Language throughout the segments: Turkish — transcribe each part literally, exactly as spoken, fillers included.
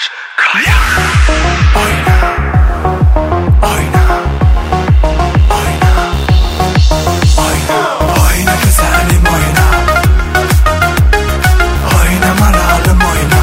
Kayar, kayar. Oyna, oyna, oyna, oyna, oyna güzelim oyna. Oyna maralım oyna.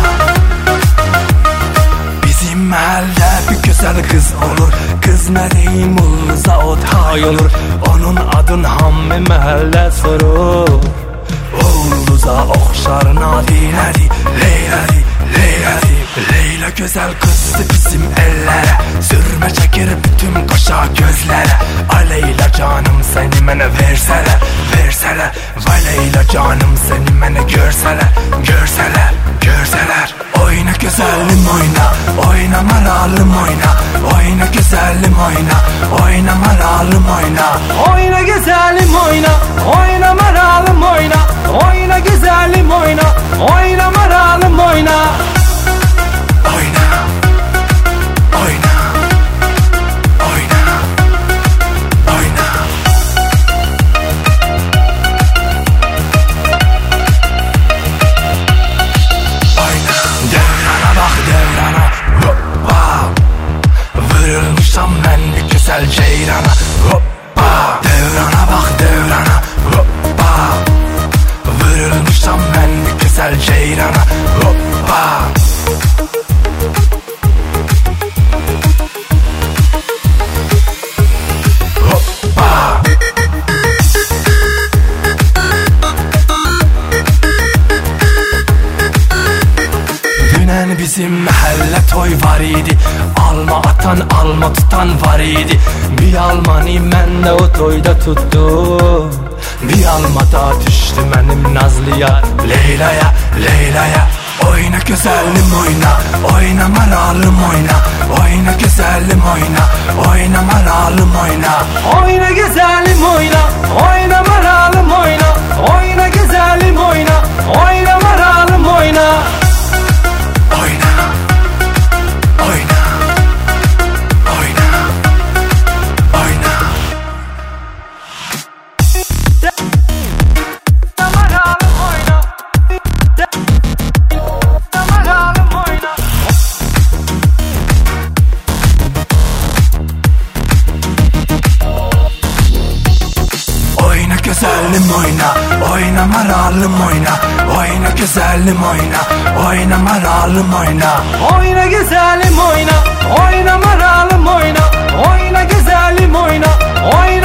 Bizim mahallede bir güzel kız olur. Kız ne diyeyim olsa o tay olur. Onun adın hammi mahalle sorur. Oğluza okşar nadileri, leyledi, leyledi. Leyla güzel kızdı bizim ellere. Sürme çekir bütün koşa gözlere. Ay Leyla canım seni mene verseler, verseler. Vay Leyla canım seni mene görseler, görseler, görseler. Oyna güzelim oyna, oyna maralım oyna. Oyna güzelim oyna, oyna maralım oyna. Oyna güzelim oyna, oyna maralım oyna. Oyna güzelim oyna, oyna maralım oyna. Oyna, oyna, oyna, oyna. Oyna. Devrana bak devrana, hoppa. Vırılmışam ben bir güzel ceyrana, hoppa. Devrana bak devrana, hoppa. Vırılmışam ben bir güzel ceyrana, hoppa. Hoppa. Dünen bizim mahalle toy var idi. Alma atan alma tutan var idi. Bir almani mən de o toyda tuttum. Bir almada düştü benim Nazlıya, Leyla'ya, Leyla'ya. Oyna güzelim oyna, oyna maralım oyna. Oyna güzelim oyna, oyna maralım oyna. Oyna güzelim oyna, oyna maralım oyna. Oyna güzelim oyna, oyna maralım oyna. Oyna, oyna, oyna, oyna. Oyna güzelim oyna, oyna maralım oyna. Oyna güzelim oyna, oyna maralım oyna. Oyna güzelim oyna, oyna maralım oyna. Oyna güzelim oyna, oyna